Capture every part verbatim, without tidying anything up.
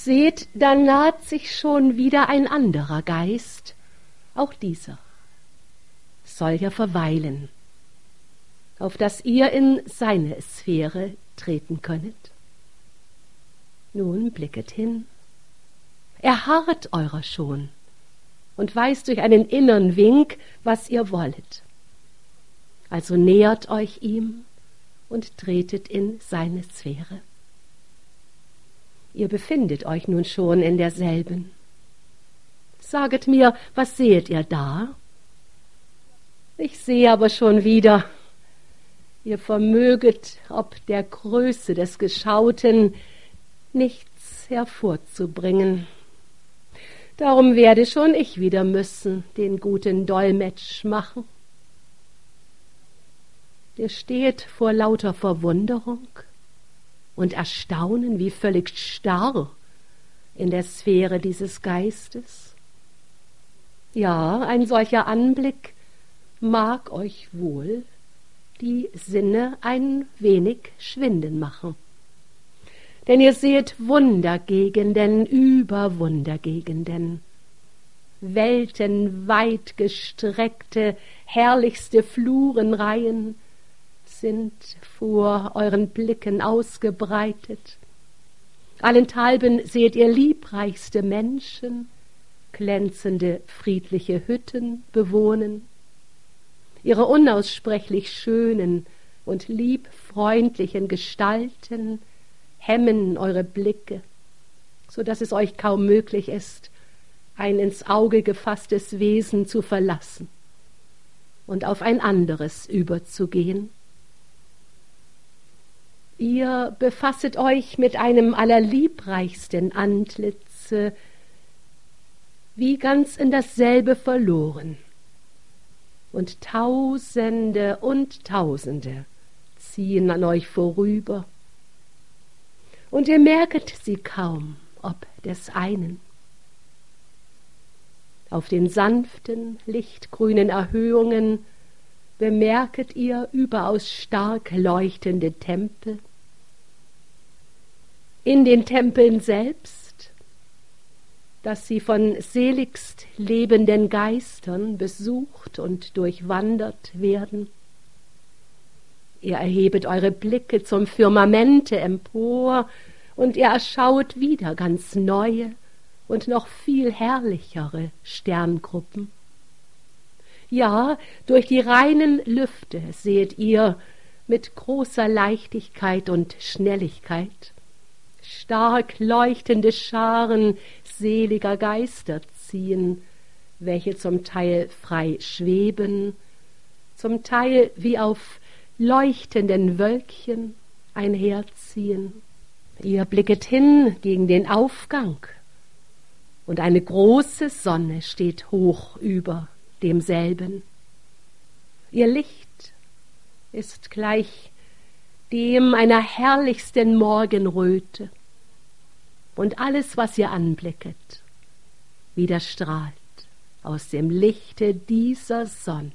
Seht, da naht sich schon wieder ein anderer Geist, auch dieser soll ja verweilen, auf dass ihr in seine Sphäre treten könnet. Nun blicket hin, er harrt eurer schon und weiß durch einen innern Wink, was ihr wollet. Also nähert euch ihm und tretet in seine Sphäre. Ihr befindet euch nun schon in derselben. Saget mir, was sehet ihr da? Ich sehe aber schon wieder, ihr vermöget, ob der Größe des Geschauten, nichts hervorzubringen. Darum werde schon ich wieder müssen, den guten Dolmetsch machen. Der steht vor lauter Verwunderung und Erstaunen wie völlig starr in der Sphäre dieses Geistes. Ja, ein solcher Anblick mag euch wohl die Sinne ein wenig schwinden machen. Denn ihr seht Wundergegenden über Wundergegenden, weltenweit gestreckte, herrlichste Flurenreihen sind vor euren Blicken ausgebreitet. Allenthalben seht ihr liebreichste Menschen, glänzende, friedliche Hütten bewohnen. Ihre unaussprechlich schönen und liebfreundlichen Gestalten hemmen eure Blicke, so dass es euch kaum möglich ist, ein ins Auge gefasstes Wesen zu verlassen und auf ein anderes überzugehen. Ihr befasset euch mit einem allerliebreichsten Antlitze, wie ganz in dasselbe verloren, und Tausende und Tausende ziehen an euch vorüber, und ihr merket sie kaum, ob des einen. Auf den sanften, lichtgrünen Erhöhungen bemerket ihr überaus stark leuchtende Tempel. In den Tempeln selbst, dass sie von seligst lebenden Geistern besucht und durchwandert werden. Ihr erhebet eure Blicke zum Firmamente empor, und ihr erschaut wieder ganz neue und noch viel herrlichere Sterngruppen. Ja, durch die reinen Lüfte seht ihr mit großer Leichtigkeit und Schnelligkeit stark leuchtende Scharen seliger Geister ziehen, welche zum Teil frei schweben, zum Teil wie auf leuchtenden Wölkchen einherziehen. Ihr blicket hin gegen den Aufgang, und eine große Sonne steht hoch über demselben. Ihr Licht ist gleich dem einer herrlichsten Morgenröte, und alles, was ihr anblicket, widerstrahlt aus dem Lichte dieser Sonne.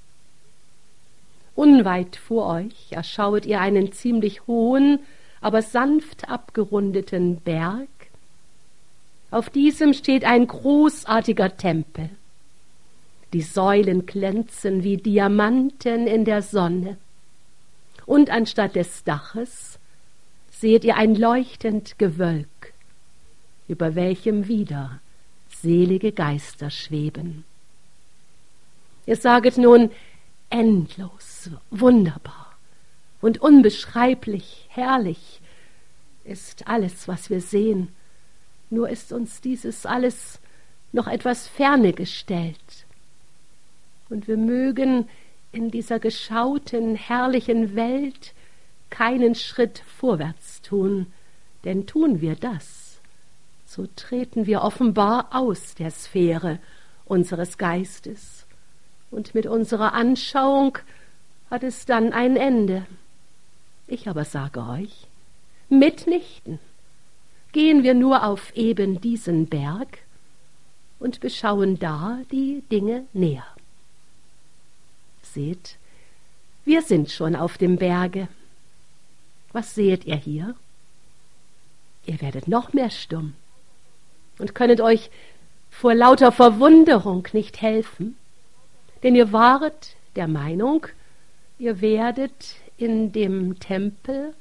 Unweit vor euch erschauet ihr einen ziemlich hohen, aber sanft abgerundeten Berg. Auf diesem steht ein großartiger Tempel. Die Säulen glänzen wie Diamanten in der Sonne. Und anstatt des Daches seht ihr ein leuchtend Gewölk, über welchem wieder selige Geister schweben. Ihr saget nun, endlos, wunderbar und unbeschreiblich herrlich ist alles, was wir sehen. Nur ist uns dieses alles noch etwas ferne gestellt. Und wir mögen in dieser geschauten, herrlichen Welt keinen Schritt vorwärts tun, denn tun wir das, so treten wir offenbar aus der Sphäre unseres Geistes, und mit unserer Anschauung hat es dann ein Ende. Ich aber sage euch, mitnichten. Gehen wir nur auf eben diesen Berg und beschauen da die Dinge näher. Seht, wir sind schon auf dem Berge. Was seht ihr hier? Ihr werdet noch mehr stumm. und könnet euch vor lauter Verwunderung nicht helfen, denn ihr waret der Meinung, ihr werdet in dem Tempel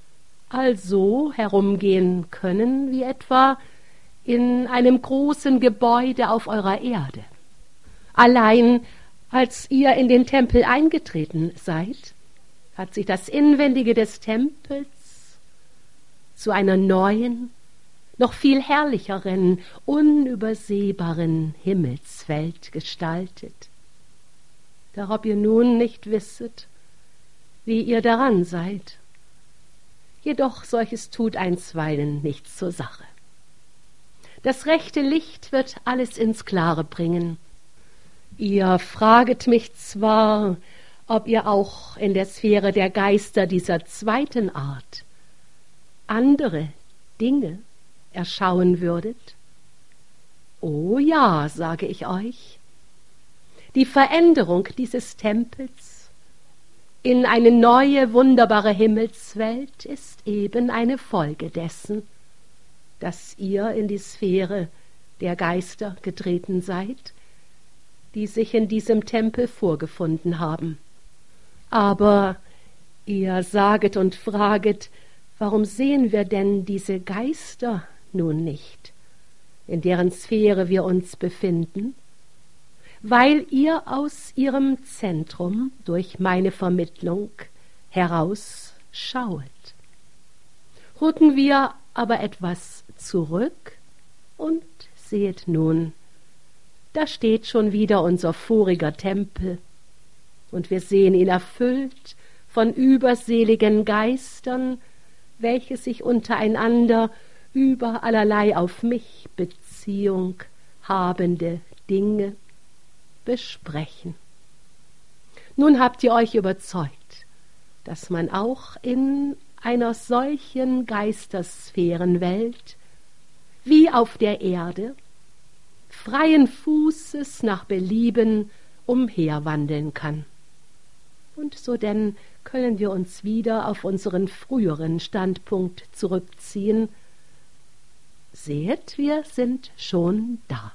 also herumgehen können, wie etwa in einem großen Gebäude auf eurer Erde. Allein als ihr in den Tempel eingetreten seid, hat sich das Inwendige des Tempels zu einer neuen, noch viel herrlicheren, unübersehbaren Himmelswelt gestaltet. Darob ihr nun nicht wisset, wie ihr daran seid. Jedoch solches tut einstweilen nichts zur Sache. Das rechte Licht wird alles ins Klare bringen. Ihr fraget mich zwar, ob ihr auch in der Sphäre der Geister dieser zweiten Art andere Dinge erschauen würdet. Oh ja, sage ich euch, die Veränderung dieses Tempels in eine neue, wunderbare Himmelswelt ist eben eine Folge dessen, dass ihr in die Sphäre der Geister getreten seid, die sich in diesem Tempel vorgefunden haben. Aber ihr saget und fraget, warum sehen wir denn diese Geister nun nicht, in deren Sphäre wir uns befinden? Weil ihr aus ihrem Zentrum durch meine Vermittlung herausschaut. Rücken wir aber etwas zurück und seht nun, da steht schon wieder unser voriger Tempel, und wir sehen ihn erfüllt von überseligen Geistern, welche sich untereinander über allerlei auf mich Beziehung habende Dinge besprechen. Nun habt ihr euch überzeugt, dass man auch in einer solchen Geistersphärenwelt wie auf der Erde freien Fußes nach Belieben umherwandeln kann. Und so denn können wir uns wieder auf unseren früheren Standpunkt zurückziehen. Seht, wir sind schon da.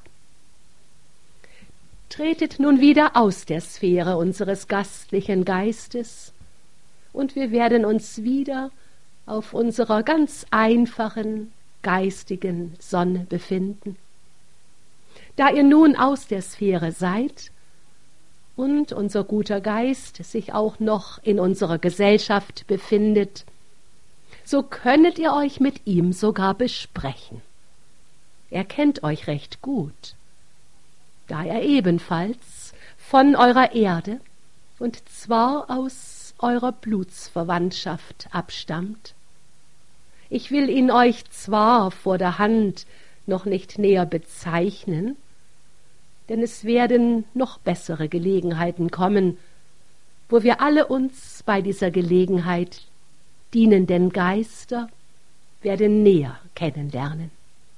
Tretet nun wieder aus der Sphäre unseres gastlichen Geistes, und wir werden uns wieder auf unserer ganz einfachen geistigen Sonne befinden. Da ihr nun aus der Sphäre seid und unser guter Geist sich auch noch in unserer Gesellschaft befindet, so könnet ihr euch mit ihm sogar besprechen. Er kennt euch recht gut, da er ebenfalls von eurer Erde, und zwar aus eurer Blutsverwandtschaft abstammt. Ich will ihn euch zwar vor der Hand noch nicht näher bezeichnen, denn es werden noch bessere Gelegenheiten kommen, wo wir alle uns bei dieser Gelegenheit dienenden Geister werden näher kennenlernen.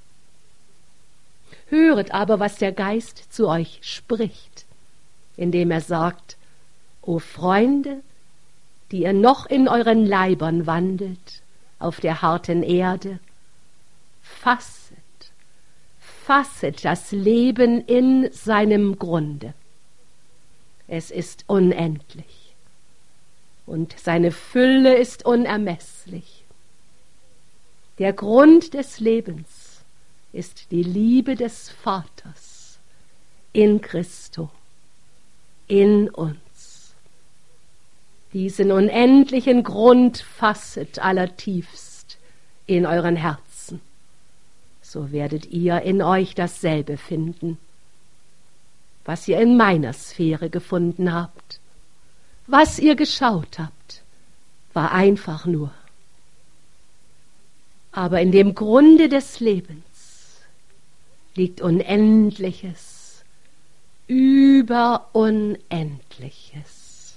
Höret aber, was der Geist zu euch spricht, indem er sagt: O Freunde, die ihr noch in euren Leibern wandelt, auf der harten Erde, fasset, fasset das Leben in seinem Grunde. Es ist unendlich und seine Fülle ist unermesslich. Der Grund des Lebens ist die Liebe des Vaters in Christo, in uns. Diesen unendlichen Grund fasset allertiefst in euren Herzen, so werdet ihr in euch dasselbe finden, was ihr in meiner Sphäre gefunden habt. Was ihr geschaut habt, war einfach nur. Aber in dem Grunde des Lebens liegt Unendliches, Überunendliches.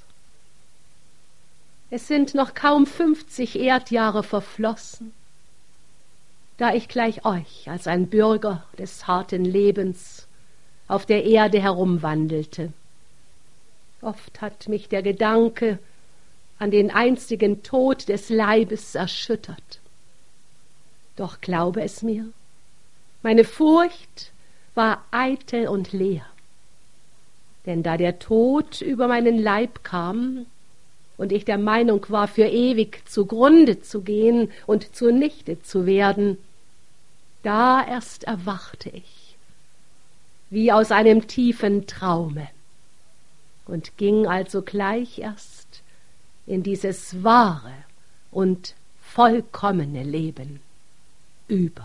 Es sind noch kaum fünfzig Erdjahre verflossen, da ich gleich euch als ein Bürger des harten Lebens auf der Erde herumwandelte. Oft hat mich der Gedanke an den einstigen Tod des Leibes erschüttert. Doch glaube es mir, Meine Furcht war eitel und leer, denn da der Tod über meinen Leib kam und ich der Meinung war, für ewig zugrunde zu gehen und zunichte zu werden, da erst erwachte ich, wie aus einem tiefen Traume, und ging also gleich erst in dieses wahre und vollkommene Leben über.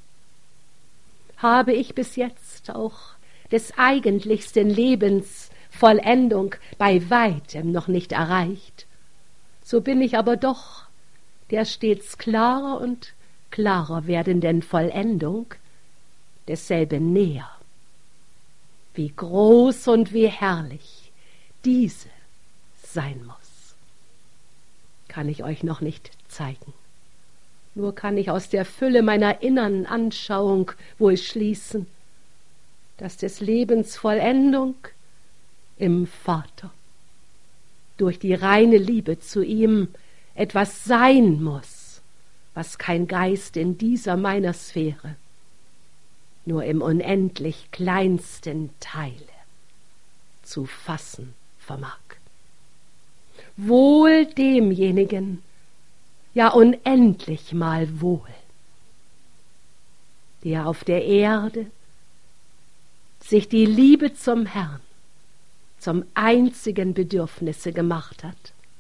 Habe ich bis jetzt auch des eigentlichsten Lebens Vollendung bei weitem noch nicht erreicht, so bin ich aber doch der stets klarer und klarer werdenden Vollendung desselben näher. Wie groß und wie herrlich diese sein muss, kann ich euch noch nicht zeigen. Nur kann ich aus der Fülle meiner inneren Anschauung wohl schließen, dass des Lebens Vollendung im Vater durch die reine Liebe zu ihm etwas sein muss, was kein Geist in dieser meiner Sphäre nur im unendlich kleinsten Teile zu fassen vermag. Wohl demjenigen, ja unendlich mal wohl, der auf der Erde sich die Liebe zum Herrn zum einzigen Bedürfnisse gemacht hat.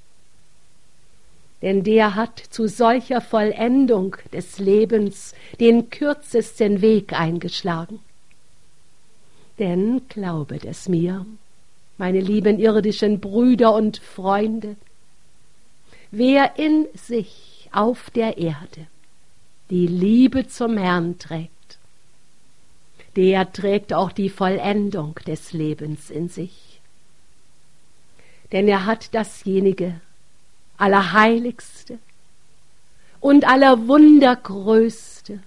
Denn der hat zu solcher Vollendung des Lebens den kürzesten Weg eingeschlagen. Denn glaubet es mir, meine lieben irdischen Brüder und Freunde, wer in sich auf der Erde die Liebe zum Herrn trägt, der trägt auch die Vollendung des Lebens in sich. Denn er hat dasjenige Allerheiligste und Allerwundergrößte,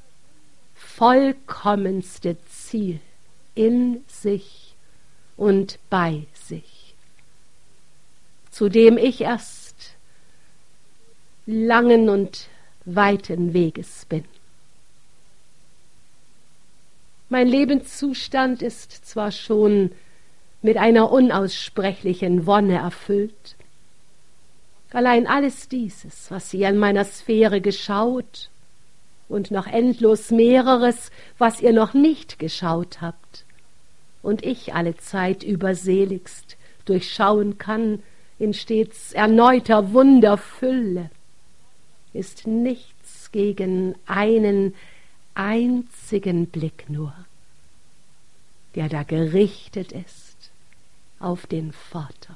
vollkommenste Ziel in sich und bei sich, zu dem ich erst langen und weiten Weges bin. Mein Lebenszustand ist zwar schon mit einer unaussprechlichen Wonne erfüllt, allein alles dieses, was ihr in meiner Sphäre geschaut und noch endlos mehreres, was ihr noch nicht geschaut habt und ich alle Zeit überseligst durchschauen kann in stets erneuter Wunderfülle, ist nichts gegen einen einzigen Blick nur, der da gerichtet ist auf den Vater.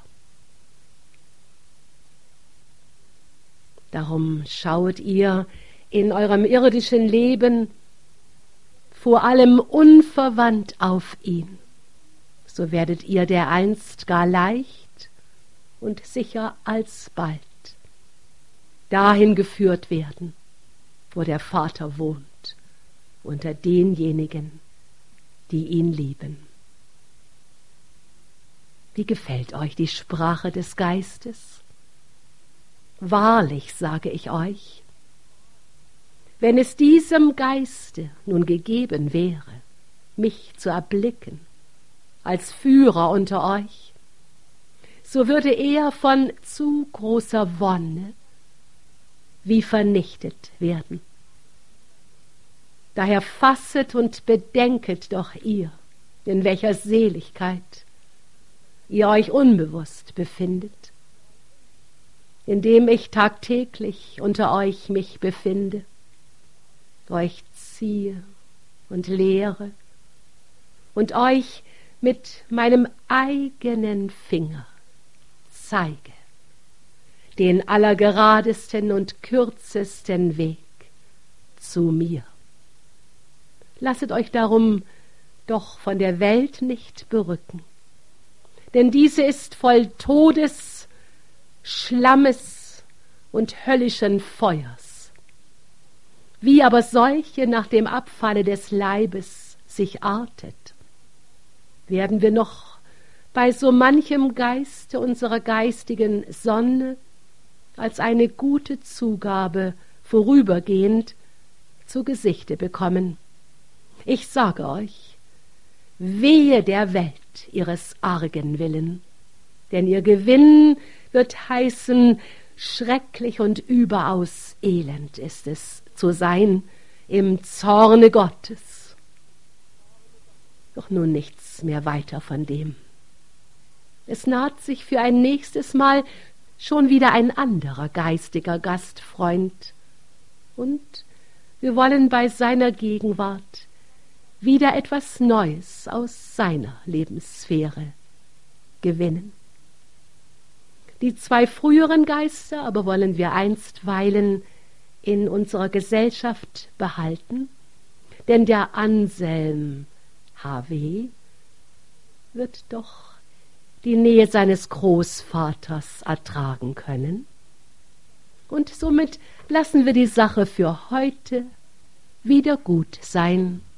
Darum schaut ihr in eurem irdischen Leben vor allem unverwandt auf ihn, so werdet ihr dereinst gar leicht und sicher alsbald dahin geführt werden, wo der Vater wohnt, unter denjenigen, die ihn lieben. Wie gefällt euch die Sprache des Geistes? Wahrlich sage ich euch, wenn es diesem Geiste nun gegeben wäre, mich zu erblicken als Führer unter euch, so würde er von zu großer Wonne wie vernichtet werden. Daher fasset und bedenket doch ihr, in welcher Seligkeit ihr euch unbewusst befindet, indem ich tagtäglich unter euch mich befinde, euch ziehe und lehre und euch mit meinem eigenen Finger zeige den allergeradesten und kürzesten Weg zu mir. Lasset euch darum doch von der Welt nicht berücken, denn diese ist voll Todes, Schlammes und höllischen Feuers. Wie aber solche nach dem Abfalle des Leibes sich artet, werden wir noch bei so manchem Geiste unserer geistigen Sonne als eine gute Zugabe vorübergehend zu Gesichte bekommen, Ich sage euch, wehe der Welt ihres argen Willen, denn ihr Gewinn wird heißen, schrecklich und überaus elend ist es zu sein im Zorne Gottes. Doch nun nichts mehr weiter von dem. Es naht sich für ein nächstes Mal schon wieder ein anderer geistiger Gastfreund, und wir wollen bei seiner Gegenwart wieder etwas Neues aus seiner Lebenssphäre gewinnen. Die zwei früheren Geister aber wollen wir einstweilen in unserer Gesellschaft behalten, denn der Anselm H W wird doch die Nähe seines Großvaters ertragen können. Und somit lassen wir die Sache für heute wieder gut sein.